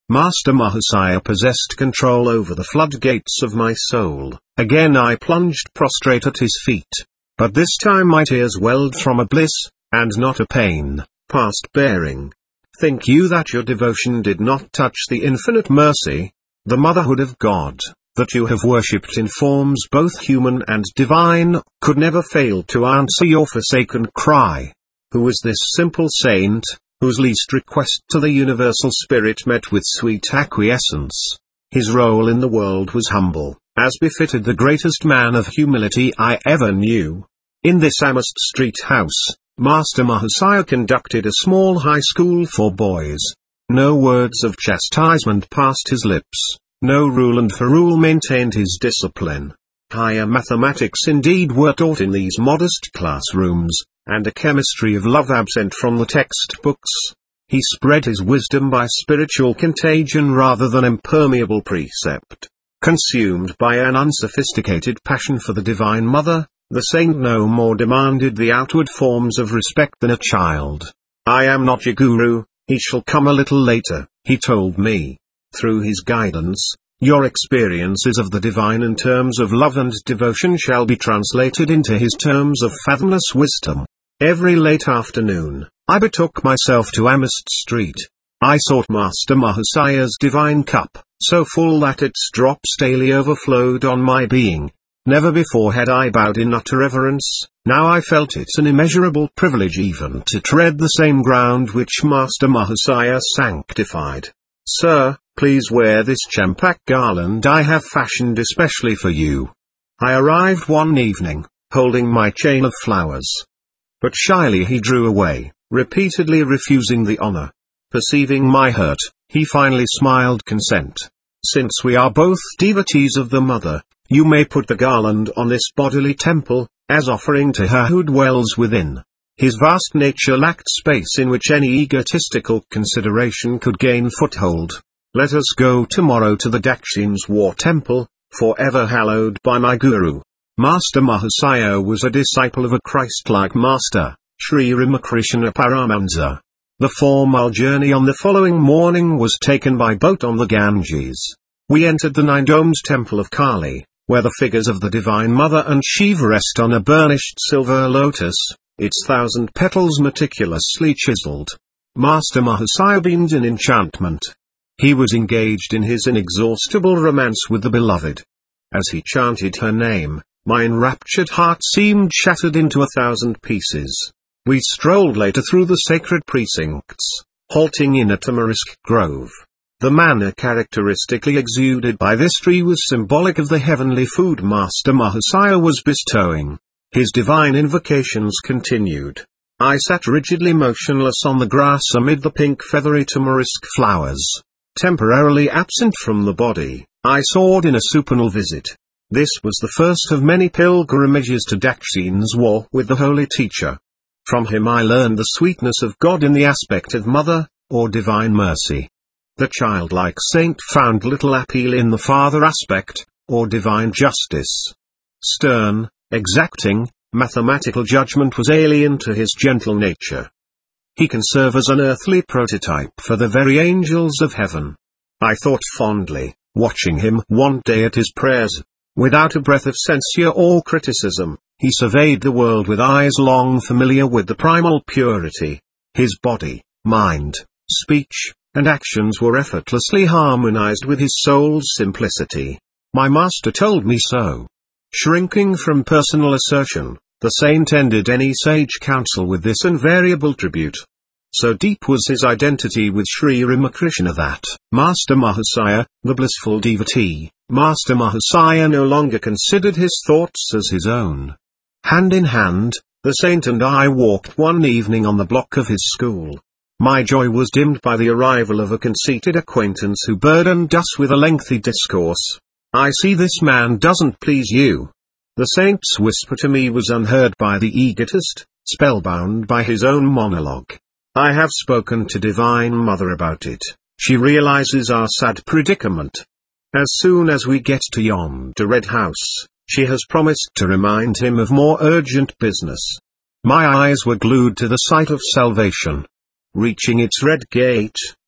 Master Mahasaya possessed control over the floodgates of my soul. Again I plunged prostrate at his feet. But this time my tears welled from a bliss, and not a pain, past bearing. Think you that your devotion did not touch the infinite mercy, the motherhood of God, that you have worshipped in forms both human and divine, could never fail to answer your forsaken cry? Who is this simple saint, whose least request to the universal spirit met with sweet acquiescence? His role in the world was humble, as befitted the greatest man of humility I ever knew. In this Amherst Street house, Master Mahasaya conducted a small high school for boys. No words of chastisement passed his lips, no rule and ferule maintained his discipline. Higher mathematics indeed were taught in these modest classrooms, and a chemistry of love absent from the textbooks. He spread his wisdom by spiritual contagion rather than impermeable precept. Consumed by an unsophisticated passion for the Divine Mother, the saint no more demanded the outward forms of respect than a child. I am not your guru, he shall come a little later, he told me. Through his guidance, your experiences of the divine in terms of love and devotion shall be translated into his terms of fathomless wisdom. Every late afternoon, I betook myself to Amherst Street. I sought Master Mahasaya's divine cup, so full that its drops daily overflowed on my being. Never before had I bowed in utter reverence, now I felt it an immeasurable privilege even to tread the same ground which Master Mahasaya sanctified. Sir, please wear this champak garland I have fashioned especially for you. I arrived one evening, holding my chain of flowers. But shyly he drew away, repeatedly refusing the honor. Perceiving my hurt, he finally smiled consent. Since we are both devotees of the Mother, you may put the garland on this bodily temple, as offering to her who dwells within. His vast nature lacked space in which any egotistical consideration could gain foothold. Let us go tomorrow to the Dakshins War Temple, forever hallowed by my Guru. Master Mahasaya was a disciple of a Christ-like master, Sri Ramakrishna Paramahansa. The formal journey on the following morning was taken by boat on the Ganges. We entered the nine-domed temple of Kali, where the figures of the Divine Mother and Shiva rest on a burnished silver lotus, its 1,000 petals meticulously chiseled. Master Mahasaya beamed in enchantment. He was engaged in his inexhaustible romance with the beloved. As he chanted her name, my enraptured heart seemed shattered into 1,000 pieces. We strolled later through the sacred precincts, halting in a tamarisk grove. The manner characteristically exuded by this tree was symbolic of the heavenly food Master Mahasaya was bestowing. His divine invocations continued. I sat rigidly motionless on the grass amid the pink feathery tamarisk flowers. Temporarily absent from the body, I soared in a supernal visit. This was the first of many pilgrimages to Dakshins War with the holy teacher. From him I learned the sweetness of God in the aspect of mother, or divine mercy. The childlike saint found little appeal in the father aspect, or divine justice. Stern, exacting, mathematical judgment was alien to his gentle nature. He can serve as an earthly prototype for the very angels of heaven. I thought fondly, watching him one day at his prayers. Without a breath of censure or criticism, he surveyed the world with eyes long familiar with the primal purity. His body, mind, speech, and actions were effortlessly harmonized with his soul's simplicity. My master told me so. Shrinking from personal assertion, the saint ended any sage counsel with this invariable tribute. So deep was his identity with Sri Ramakrishna that, Master Mahasaya, the blissful devotee, Master Mahasaya no longer considered his thoughts as his own. Hand in hand, the saint and I walked one evening on the block of his school. My joy was dimmed by the arrival of a conceited acquaintance who burdened us with a lengthy discourse. I see this man doesn't please you. The saint's whisper to me was unheard by the egotist, spellbound by his own monologue. I have spoken to Divine Mother about it. She realizes our sad predicament. As soon as we get to yonder red house, she has promised to remind him of more urgent business. My eyes were glued to the sight of salvation. Reaching its red gate,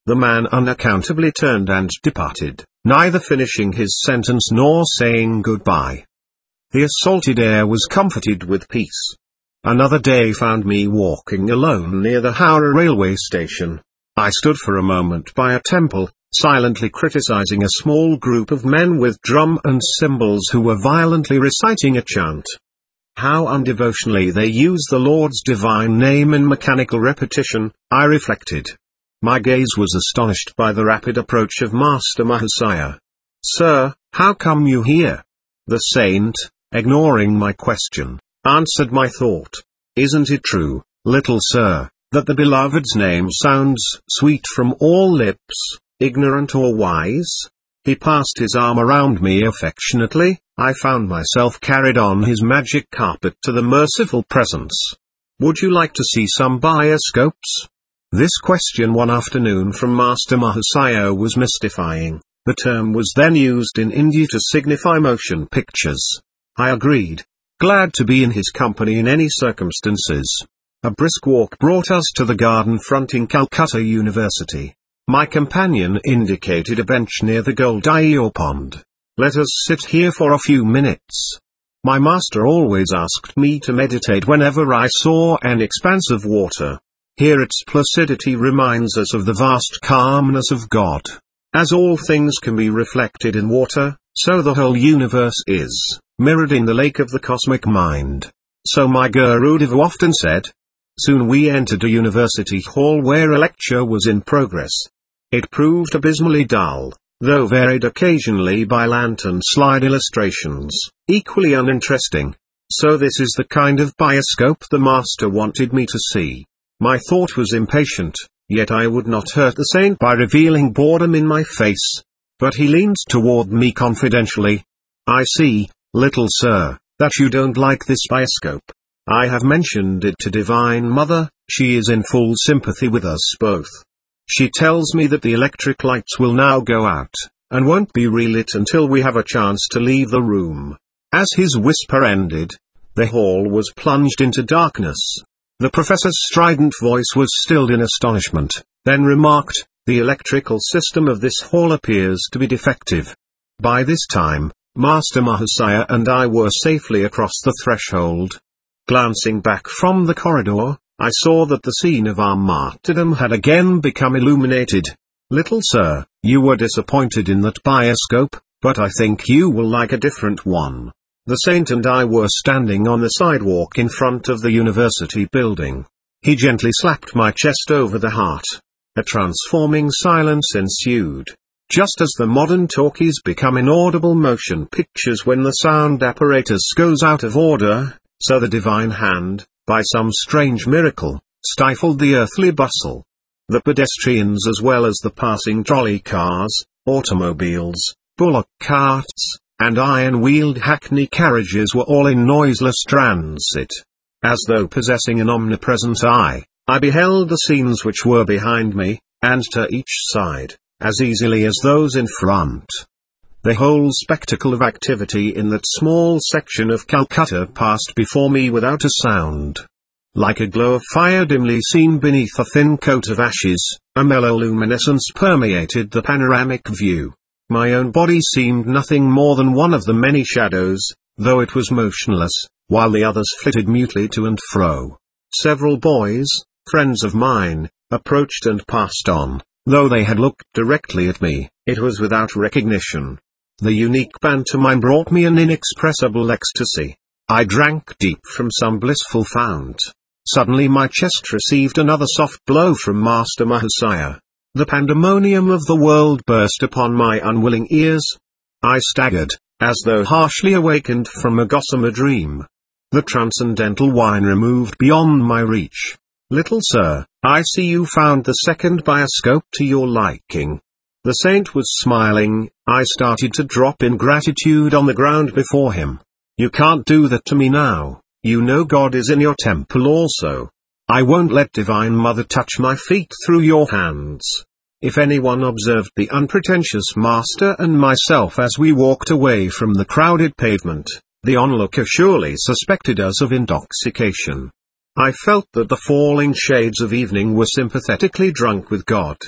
The man unaccountably turned and departed, neither finishing his sentence nor saying goodbye. The assaulted air was comforted with peace. Another day found me walking alone near the Howrah railway station. I stood for a moment by a temple, silently criticizing a small group of men with drum and cymbals who were violently reciting a chant. How undevotionally they use the Lord's divine name in mechanical repetition, I reflected. My gaze was astonished by the rapid approach of Master Mahasaya. "Sir, how come you here?" The saint, ignoring my question, answered my thought. "Isn't it true, little sir, that the beloved's name sounds sweet from all lips, ignorant or wise?" He passed his arm around me affectionately. I found myself carried on his magic carpet to the merciful presence. "Would you like to see some bioscopes?" This question one afternoon from Master Mahasaya was mystifying. The term was then used in India to signify motion pictures. I agreed, glad to be in his company in any circumstances. A brisk walk brought us to the garden fronting Calcutta University. My companion indicated a bench near the Goldaio pond. "Let us sit here for a few minutes." My master always asked me to meditate whenever I saw an expanse of water. Here its placidity reminds us of the vast calmness of God. As all things can be reflected in water, so the whole universe is mirrored in the lake of the cosmic mind. So my Gurudev often said. Soon we entered a university hall where a lecture was in progress. It proved abysmally dull, though varied occasionally by lantern slide illustrations, equally uninteresting. So this is the kind of bioscope the master wanted me to see. My thought was impatient, yet I would not hurt the saint by revealing boredom in my face. But he leaned toward me confidentially. "I see, little sir, that you don't like this bioscope. I have mentioned it to Divine Mother. She is in full sympathy with us both. She tells me that the electric lights will now go out, and won't be relit until we have a chance to leave the room." As his whisper ended, the hall was plunged into darkness. The professor's strident voice was stilled in astonishment, then remarked, "The electrical system of this hall appears to be defective." By this time, Master Mahasaya and I were safely across the threshold. Glancing back from the corridor, I saw that the scene of our martyrdom had again become illuminated. "Little sir, you were disappointed in that bioscope, but I think you will like a different one." The saint and I were standing on the sidewalk in front of the university building. He gently slapped my chest over the heart. A transforming silence ensued. Just as the modern talkies become inaudible motion pictures when the sound apparatus goes out of order, so the divine hand, by some strange miracle, stifled the earthly bustle. The pedestrians as well as the passing trolley cars, automobiles, bullock carts, and iron-wheeled hackney carriages were all in noiseless transit. As though possessing an omnipresent eye, I beheld the scenes which were behind me, and to each side, as easily as those in front. The whole spectacle of activity in that small section of Calcutta passed before me without a sound. Like a glow of fire dimly seen beneath a thin coat of ashes, a mellow luminescence permeated the panoramic view. My own body seemed nothing more than one of the many shadows, though it was motionless, while the others flitted mutely to and fro. Several boys, friends of mine, approached and passed on. Though they had looked directly at me, it was without recognition. The unique pantomime brought me an inexpressible ecstasy. I drank deep from some blissful fount. Suddenly my chest received another soft blow from Master Mahasaya. The pandemonium of the world burst upon my unwilling ears. I staggered, as though harshly awakened from a gossamer dream. The transcendental wine removed beyond my reach. "Little sir, I see you found the second bioscope to your liking." The saint was smiling. I started to drop in gratitude on the ground before him. "You can't do that to me now, you know God is in your temple also. I won't let Divine Mother touch my feet through your hands." If anyone observed the unpretentious master and myself as we walked away from the crowded pavement, the onlooker surely suspected us of intoxication. I felt that the falling shades of evening were sympathetically drunk with God.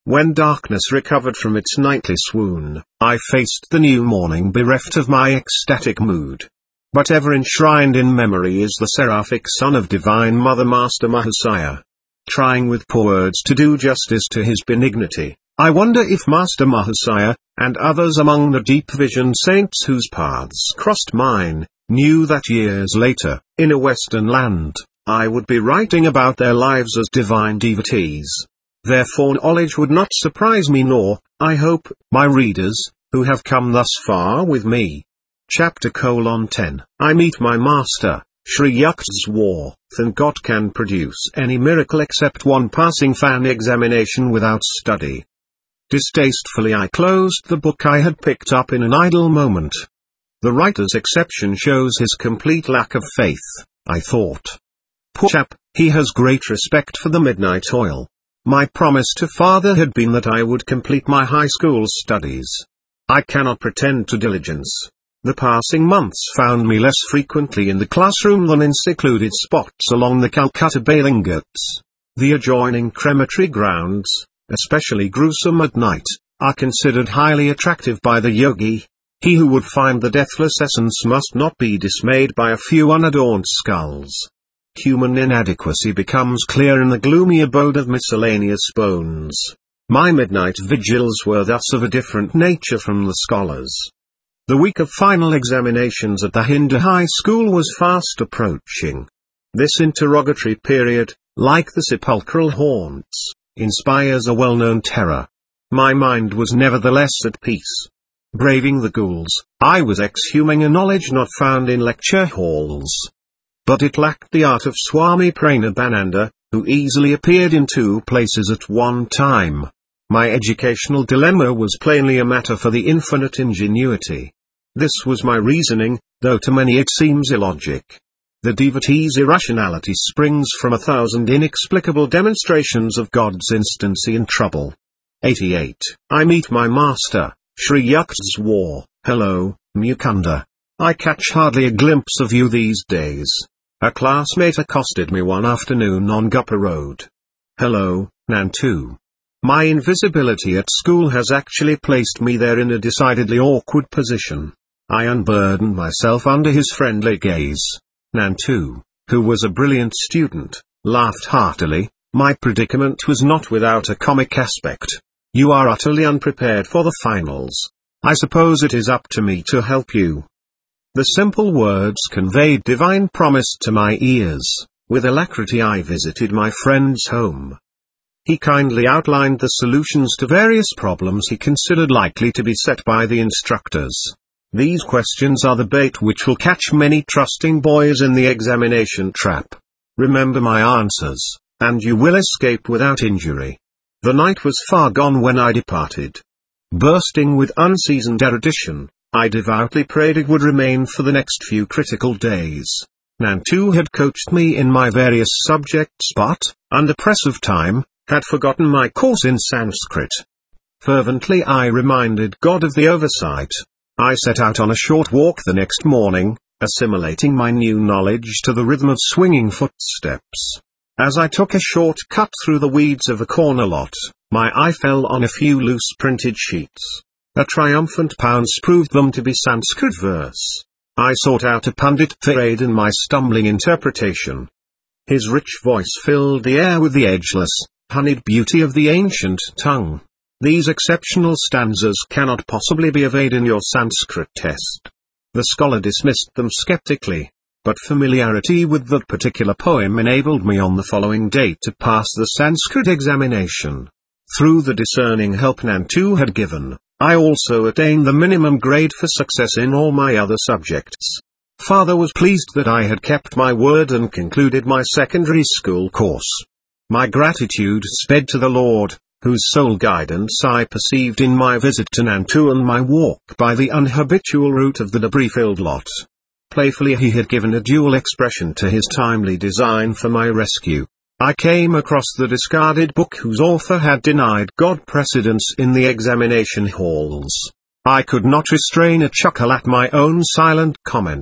When darkness recovered from its nightly swoon, I faced the new morning bereft of my ecstatic mood. But ever enshrined in memory is the seraphic son of Divine Mother Master Mahasiah. Trying with poor words to do justice to his benignity, I wonder if Master Mahasiah, and others among the deep vision saints whose paths crossed mine, knew that years later, in a western land, I would be writing about their lives as divine devotees. Their foreknowledge would not surprise me nor, I hope, my readers, who have come thus far with me. Chapter 10. I meet my master, Sri Yukteswar. And God can produce any miracle except one passing fan examination without study. Distastefully I closed the book I had picked up in an idle moment. The writer's exception shows his complete lack of faith, I thought. Poor chap, he has great respect for the midnight oil. My promise to father had been that I would complete my high school studies. I cannot pretend to diligence. The passing months found me less frequently in the classroom than in secluded spots along the Calcutta Bailing Ghats. The adjoining crematory grounds, especially gruesome at night, are considered highly attractive by the yogi. He who would find the deathless essence must not be dismayed by a few unadorned skulls. Human inadequacy becomes clear in the gloomy abode of miscellaneous bones. My midnight vigils were thus of a different nature from the scholars. The week of final examinations at the Hindu High School was fast approaching. This interrogatory period, like the sepulchral haunts, inspires a well-known terror. My mind was nevertheless at peace. Braving the ghouls, I was exhuming a knowledge not found in lecture halls. But it lacked the art of Swami Pranabananda, who easily appeared in two places at one time. My educational dilemma was plainly a matter for the infinite ingenuity. This was my reasoning, though to many it seems illogic. The devotee's irrationality springs from 1,000 inexplicable demonstrations of God's instancy in trouble. 88. I meet my master, Sri Yukteswar. Hello, Mukunda. I catch hardly a glimpse of you these days. A classmate accosted me one afternoon on Guppa Road. Hello, Nantu. My invisibility at school has actually placed me there in a decidedly awkward position. I unburdened myself under his friendly gaze. Nantu, who was a brilliant student, laughed heartily. My predicament was not without a comic aspect. You are utterly unprepared for the finals. I suppose it is up to me to help you. The simple words conveyed divine promise to my ears. With alacrity I visited my friend's home. He kindly outlined the solutions to various problems he considered likely to be set by the instructors. These questions are the bait which will catch many trusting boys in the examination trap. Remember my answers, and you will escape without injury. The night was far gone when I departed. Bursting with unseasoned erudition, I devoutly prayed it would remain for the next few critical days. Nantu had coached me in my various subjects but, under press of time, had forgotten my course in Sanskrit. Fervently I reminded God of the oversight. I set out on a short walk the next morning, assimilating my new knowledge to the rhythm of swinging footsteps. As I took a short cut through the weeds of a corner lot, my eye fell on a few loose printed sheets. A triumphant pounce proved them to be Sanskrit verse. I sought out a pundit to aid in my stumbling interpretation. His rich voice filled the air with the edgeless, honeyed beauty of the ancient tongue. These exceptional stanzas cannot possibly be of aid in your Sanskrit test. The scholar dismissed them skeptically, but familiarity with that particular poem enabled me on the following day to pass the Sanskrit examination. Through the discerning help Nantu had given, I also attained the minimum grade for success in all my other subjects. Father was pleased that I had kept my word and concluded my secondary school course. My gratitude sped to the Lord, whose sole guidance I perceived in my visit to Nantu and my walk by the unhabitual route of the debris-filled lot. Playfully he had given a dual expression to his timely design for my rescue. I came across the discarded book whose author had denied God precedence in the examination halls. I could not restrain a chuckle at my own silent comment.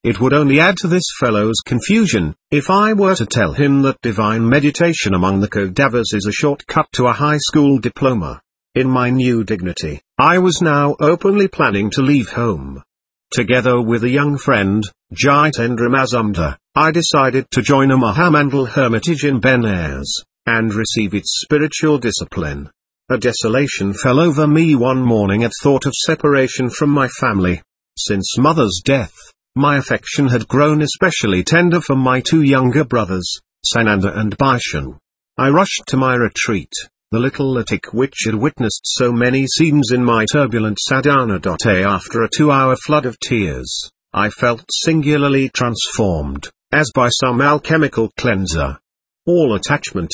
It would only add to this fellow's confusion, if I were to tell him that divine meditation among the cadavers is a shortcut to a high school diploma. In my new dignity, I was now openly planning to leave home. Together with a young friend, Jitendra Mazumdar, I decided to join a Mahamandal hermitage in Benares, and receive its spiritual discipline. A desolation fell over me one morning at thought of separation from my family. Since mother's death, my affection had grown especially tender for my two younger brothers, Sananda and Bhaishan. I rushed to my retreat, the little attic which had witnessed so many scenes in my turbulent sadhana. After a 2-hour flood of tears, I felt singularly transformed, as by some alchemical cleanser. All attachment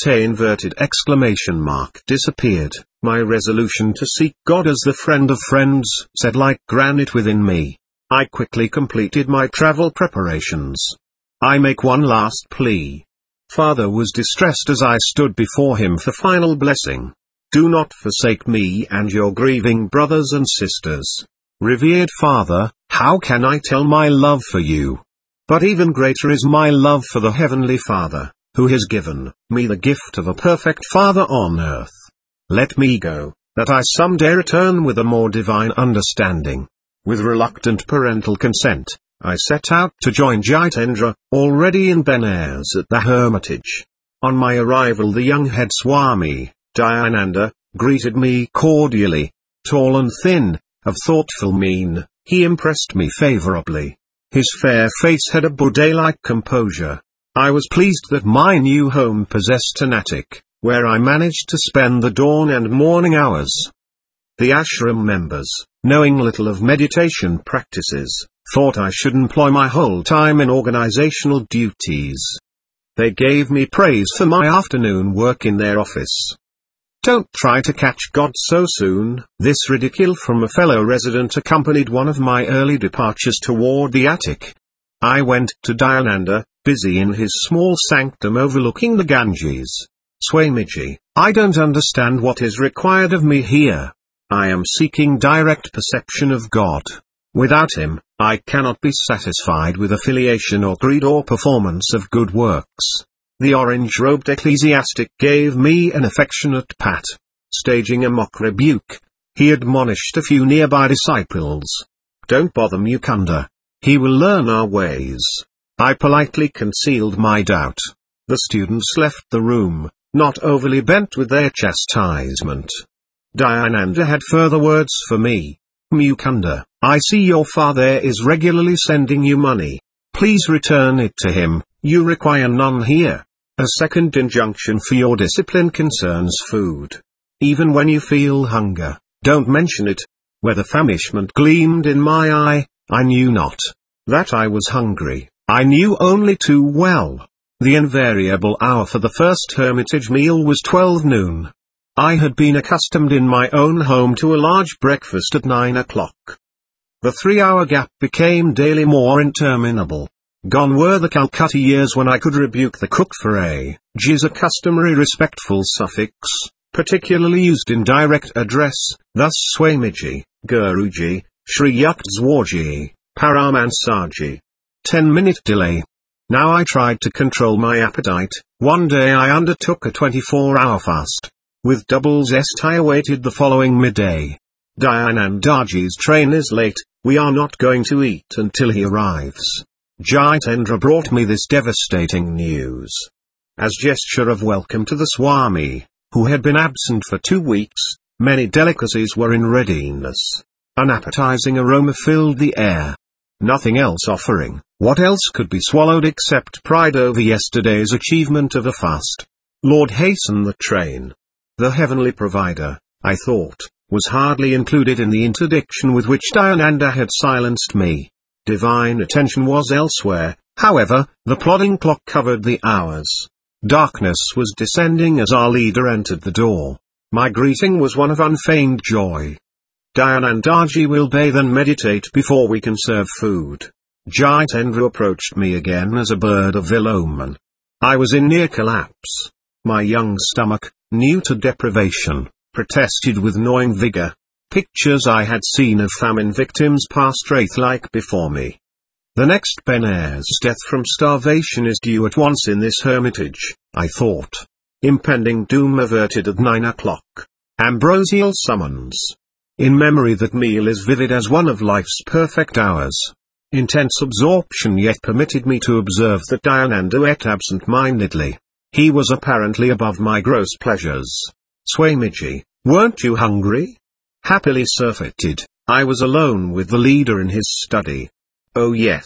disappeared, my resolution to seek God as the friend of friends set like granite within me. I quickly completed my travel preparations. I make one last plea. Father was distressed as I stood before him for final blessing. Do not forsake me and your grieving brothers and sisters. Revered Father, how can I tell my love for you? But even greater is my love for the Heavenly Father, who has given me the gift of a perfect Father on earth. Let me go, that I someday return with a more divine understanding. With reluctant parental consent, I set out to join Jitendra, already in Benares at the hermitage. On my arrival the young head Swami, Dayananda, greeted me cordially. Tall and thin, of thoughtful mien, he impressed me favorably. His fair face had a Buddha-like composure. I was pleased that my new home possessed an attic, where I managed to spend the dawn and morning hours. The ashram members, knowing little of meditation practices, thought I should employ my whole time in organizational duties. They gave me praise for my afternoon work in their office. Don't try to catch God so soon. This ridicule from a fellow resident accompanied one of my early departures toward the attic. I went to Dayananda, busy in his small sanctum overlooking the Ganges. Swamiji, I don't understand what is required of me here. I am seeking direct perception of God. Without him, I cannot be satisfied with affiliation or greed or performance of good works. The orange-robed ecclesiastic gave me an affectionate pat. Staging a mock rebuke, he admonished a few nearby disciples. Don't bother Mukunda. He will learn our ways. I politely concealed my doubt. The students left the room, not overly bent with their chastisement. Dayananda had further words for me. Mukunda, I see your father is regularly sending you money. Please return it to him, you require none here. A second injunction for your discipline concerns food. Even when you feel hunger, don't mention it. Whether famishment gleamed in my eye, I knew not. That I was hungry, I knew only too well. The invariable hour for the first hermitage meal was 12 noon. I had been accustomed in my own home to a large breakfast at 9 o'clock. The 3-hour gap became daily more interminable. Gone were the Calcutta years when I could rebuke the cook for a customary respectful suffix, particularly used in direct address, thus Swamiji, Guruji, Shri Yukteswarji, Paramahansaji. 10-minute delay. Now I tried to control my appetite. One day I undertook a 24-hour fast. With double zest I awaited the following midday. Dayanandaji's train is late, we are not going to eat until he arrives. Jitendra brought me this devastating news. As gesture of welcome to the Swami, who had been absent for 2 weeks, many delicacies were in readiness. An appetizing aroma filled the air. Nothing else offering, what else could be swallowed except pride over yesterday's achievement of a fast? Lord, hasten the train. The heavenly provider, I thought, was hardly included in the interdiction with which Dayananda had silenced me. Divine attention was elsewhere, however, the plodding clock covered the hours. Darkness was descending as our leader entered the door. My greeting was one of unfeigned joy. Dayanandaji will bathe and meditate before we can serve food. Jitendra approached me again as a bird of ill omen. I was in near collapse. My young stomach, new to deprivation, protested with gnawing vigor. Pictures I had seen of famine victims passed wraith-like before me. The next Benaz's death from starvation is due at once in this hermitage, I thought. Impending doom averted at 9 o'clock. Ambrosial summons. In memory that meal is vivid as one of life's perfect hours. Intense absorption yet permitted me to observe that Dayananda ate absent-mindedly. He was apparently above my gross pleasures. Swamiji, weren't you hungry? Happily surfeited, I was alone with the leader in his study. Oh yes.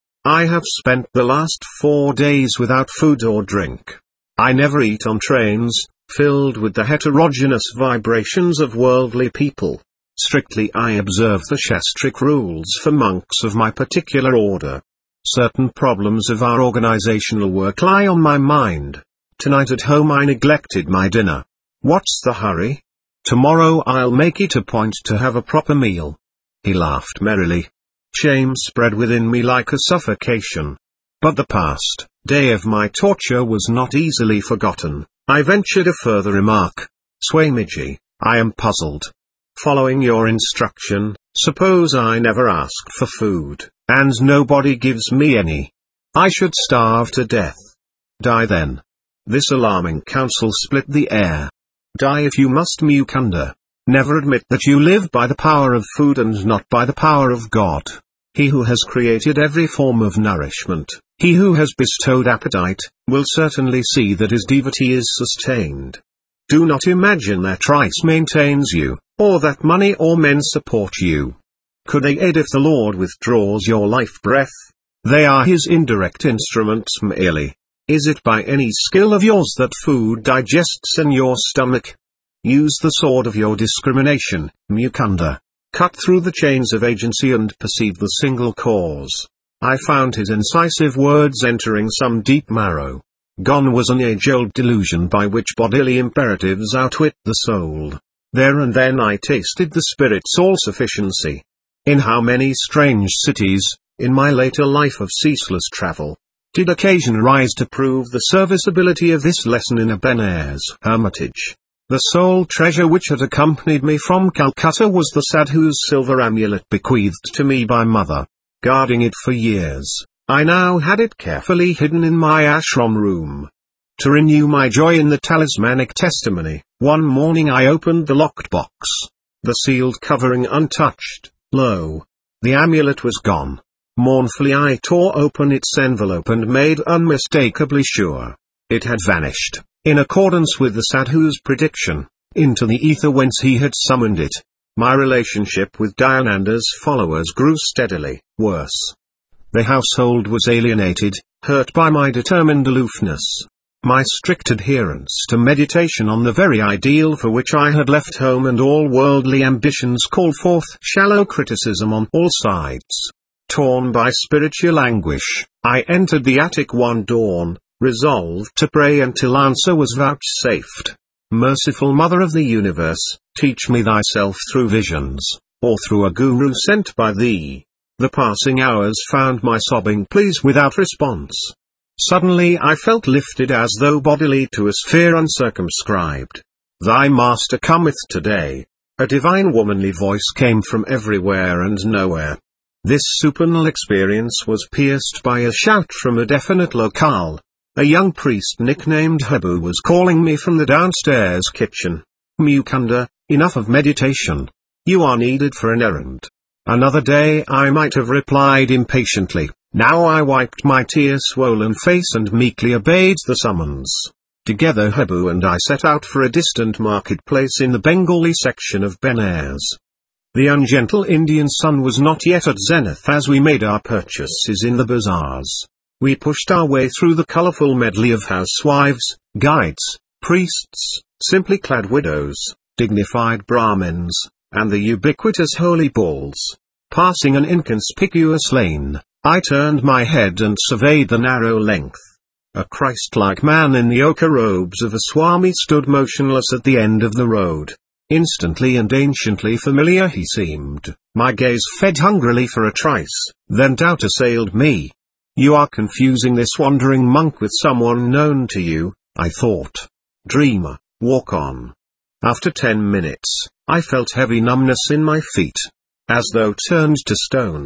I have spent the last 4 days without food or drink. I never eat on trains, filled with the heterogeneous vibrations of worldly people. Strictly I observe the Shastric rules for monks of my particular order. Certain problems of our organizational work lie on my mind. Tonight at home I neglected my dinner. What's the hurry? Tomorrow I'll make it a point to have a proper meal. He laughed merrily. Shame spread within me like a suffocation. But the past day of my torture was not easily forgotten. I ventured a further remark. Swamiji, I am puzzled. Following your instruction, suppose I never ask for food, and nobody gives me any. I should starve to death. Die then. This alarming counsel split the air. Die if you must, Mukunda. Never admit that you live by the power of food and not by the power of God. He who has created every form of nourishment, he who has bestowed appetite, will certainly see that his devotee is sustained. Do not imagine that rice maintains you, or that money or men support you. Could they aid if the Lord withdraws your life breath? They are his indirect instruments merely. Is it by any skill of yours that food digests in your stomach? Use the sword of your discrimination, Mukunda. Cut through the chains of agency and perceive the single cause. I found his incisive words entering some deep marrow. Gone was an age-old delusion by which bodily imperatives outwit the soul. There and then I tasted the spirit's all-sufficiency. In how many strange cities, in my later life of ceaseless travel, did occasion rise to prove the serviceability of this lesson in a Benaz hermitage. The sole treasure which had accompanied me from Calcutta was the sadhu's silver amulet bequeathed to me by mother. Guarding it for years, I now had it carefully hidden in my ashram room. To renew my joy in the talismanic testimony, one morning I opened the locked box. The sealed covering untouched, lo! The amulet was gone. Mournfully I tore open its envelope and made unmistakably sure. It had vanished, in accordance with the sadhu's prediction, into the ether whence he had summoned it. My relationship with Dayananda's followers grew steadily worse. The household was alienated, hurt by my determined aloofness. My strict adherence to meditation on the very ideal for which I had left home and all worldly ambitions called forth shallow criticism on all sides. Torn by spiritual anguish, I entered the attic one dawn, resolved to pray until answer was vouchsafed. Merciful Mother of the Universe, teach me thyself through visions, or through a guru sent by thee. The passing hours found my sobbing pleas without response. Suddenly I felt lifted as though bodily to a sphere uncircumscribed. Thy Master cometh today. A divine womanly voice came from everywhere and nowhere. This supernal experience was pierced by a shout from a definite locale. A young priest nicknamed Habu was calling me from the downstairs kitchen. Mukunda, enough of meditation. You are needed for an errand. Another day I might have replied impatiently. Now I wiped my tear-swollen face and meekly obeyed the summons. Together Habu and I set out for a distant marketplace in the Bengali section of Benaz. The ungentle Indian sun was not yet at zenith as we made our purchases in the bazaars. We pushed our way through the colorful medley of housewives, guides, priests, simply clad widows, dignified Brahmins, and the ubiquitous holy balls. Passing an inconspicuous lane, I turned my head and surveyed the narrow length. A Christ-like man in the ochre robes of a Swami stood motionless at the end of the road. Instantly and anciently familiar he seemed. My gaze fed hungrily for a trice, then doubt assailed me. You are confusing this wandering monk with someone known to you, I thought. Dreamer, walk on. After 10 minutes, I felt heavy numbness in my feet, as though turned to stone.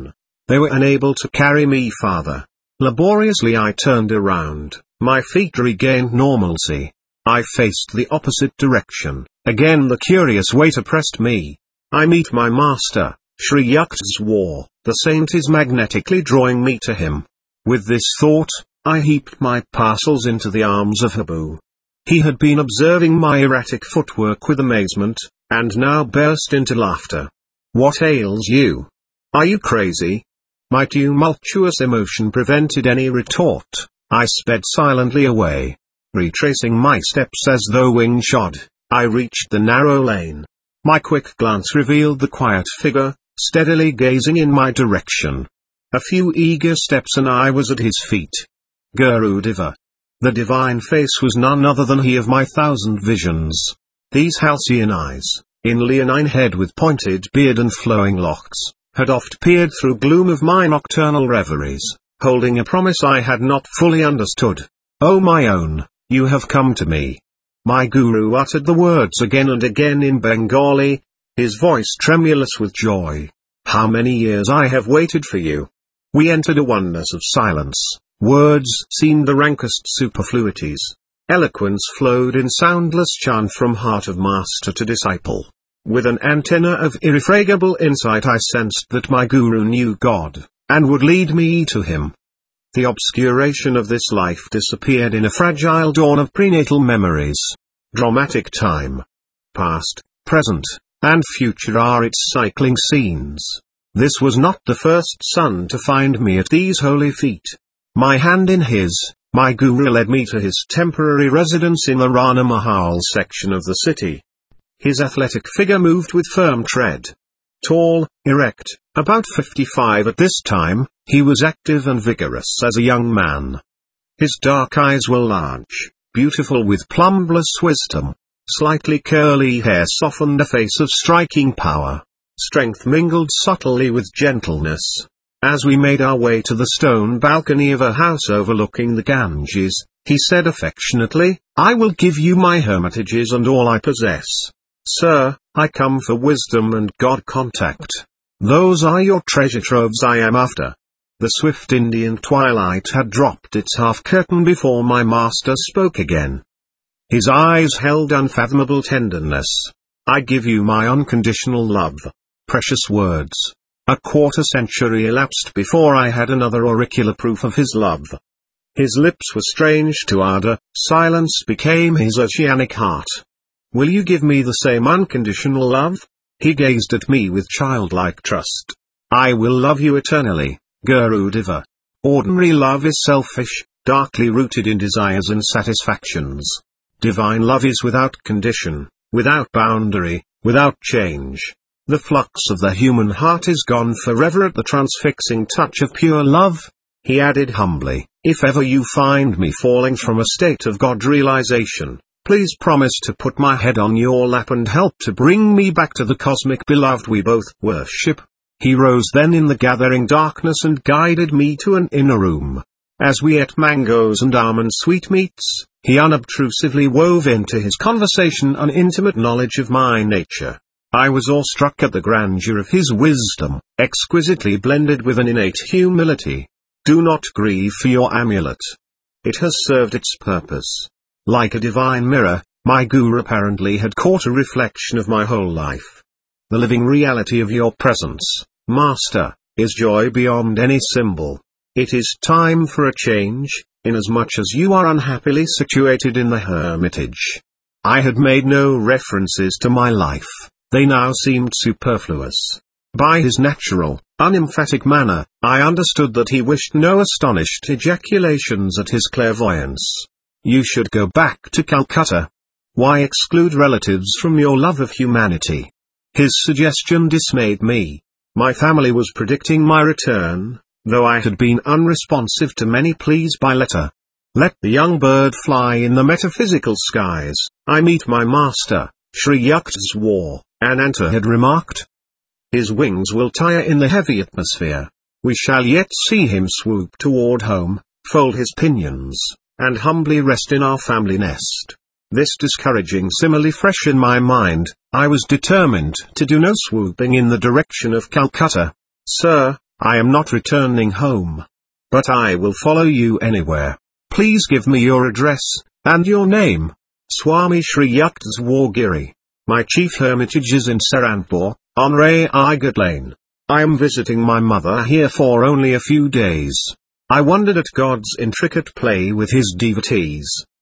They were unable to carry me farther. Laboriously I turned around, my feet regained normalcy. I faced the opposite direction. Again the curious weight oppressed me. I meet my master, Sri Yukteswar, the saint is magnetically drawing me to him. With this thought, I heaped my parcels into the arms of Habu. He had been observing my erratic footwork with amazement, and now burst into laughter. What ails you? Are you crazy? My tumultuous emotion prevented any retort. I sped silently away. Retracing my steps as though wing-shod, I reached the narrow lane. My quick glance revealed the quiet figure, steadily gazing in my direction. A few eager steps and I was at his feet. Gurudeva. The divine face was none other than he of my thousand visions. These halcyon eyes, in leonine head with pointed beard and flowing locks, had oft peered through gloom of my nocturnal reveries, holding a promise I had not fully understood. "Oh my own, you have come to me." My guru uttered the words again and again in Bengali, his voice tremulous with joy. "How many years I have waited for you." We entered a oneness of silence. Words seemed the rankest superfluities. Eloquence flowed in soundless chant from heart of master to disciple. With an antenna of irrefragable insight I sensed that my guru knew God, and would lead me to him. The obscuration of this life disappeared in a fragile dawn of prenatal memories. Dramatic time. Past, present, and future are its cycling scenes. This was not the first son to find me at these holy feet. My hand in his, my guru led me to his temporary residence in the Rana Mahal section of the city. His athletic figure moved with firm tread. Tall, erect, about 55 at this time, he was active and vigorous as a young man. His dark eyes were large, beautiful with plumbless wisdom. Slightly curly hair softened a face of striking power. Strength mingled subtly with gentleness. As we made our way to the stone balcony of a house overlooking the Ganges, he said affectionately, "I will give you my hermitages and all I possess. Sir, I come for wisdom and God contact. Those are your treasure troves I am after." The swift Indian twilight had dropped its half-curtain before my master spoke again. His eyes held unfathomable tenderness. "I give you my unconditional love." Precious words. A quarter-century elapsed before I had another auricular proof of his love. His lips were strange to ardor, silence became his oceanic heart. "Will you give me the same unconditional love?" He gazed at me with childlike trust. "I will love you eternally, Gurudeva. Ordinary love is selfish, darkly rooted in desires and satisfactions. Divine love is without condition, without boundary, without change. The flux of the human heart is gone forever at the transfixing touch of pure love." He added humbly, "If ever you find me falling from a state of God realization, please promise to put my head on your lap and help to bring me back to the cosmic beloved we both worship." He rose then in the gathering darkness and guided me to an inner room. As we ate mangoes and almond sweetmeats, he unobtrusively wove into his conversation an intimate knowledge of my nature. I was awestruck at the grandeur of his wisdom, exquisitely blended with an innate humility. "Do not grieve for your amulet. It has served its purpose." Like a divine mirror, my guru apparently had caught a reflection of my whole life. "The living reality of your presence, Master, is joy beyond any symbol. It is time for a change, inasmuch as you are unhappily situated in the hermitage." I had made no references to my life. They now seemed superfluous. By his natural, unemphatic manner, I understood that he wished no astonished ejaculations at his clairvoyance. "You should go back to Calcutta. Why exclude relatives from your love of humanity?" His suggestion dismayed me. My family was predicting my return, though I had been unresponsive to many pleas by letter. "Let the young bird fly in the metaphysical skies. I meet my master, Sri Yukteswar," Ananta had remarked. "His wings will tire in the heavy atmosphere. We shall yet see him swoop toward home, fold his pinions, and humbly rest in our family nest." This discouraging simile fresh in my mind, I was determined to do no swooping in the direction of Calcutta. "Sir, I am not returning home. But I will follow you anywhere. Please give me your address, and your name. Swami Shri Yukteswar. My chief hermitage is in Saranpur, on Ray Igat Lane. I am visiting my mother here for only a few days. I wondered at God's intricate play with his devotees.